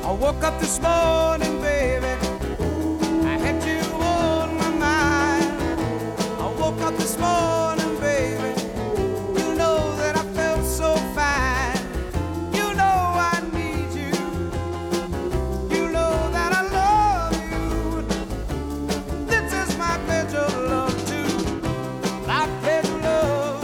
I woke up this morning, baby, I had you on my mind. I woke up this morning, baby, you know that I felt so fine. You know I need you, you know that I love you. This is my pledge of love too. I pledge of love,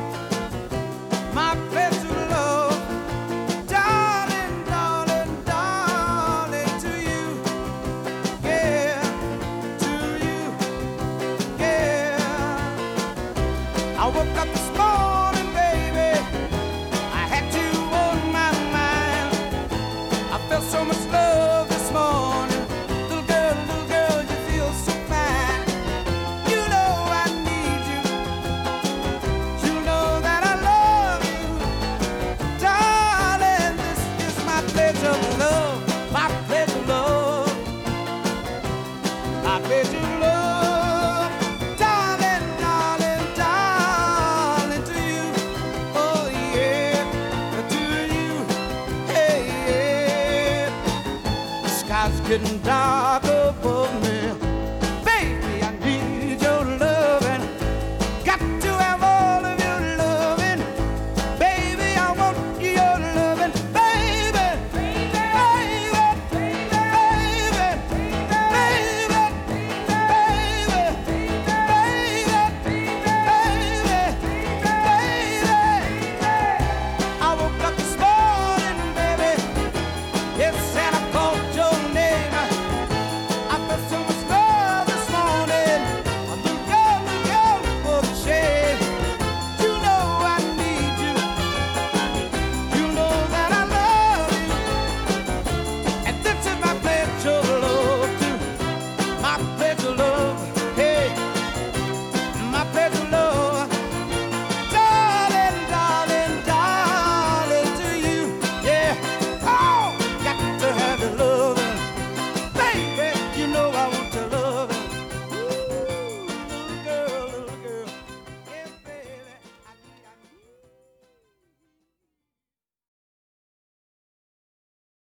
my pledge of love, darling, darling, darling, to you, yeah, to you, yeah. I woke up this morning, baby, I had you on my mind. I felt so much love this morning. Little girl, you feel so fine. You know I need you, you know that I love you. Darling, this is my pledge of love, my pledge of love, my pledge of love. Darling, darling, darling, to you, oh yeah, to you, hey, yeah. The sky's getting dark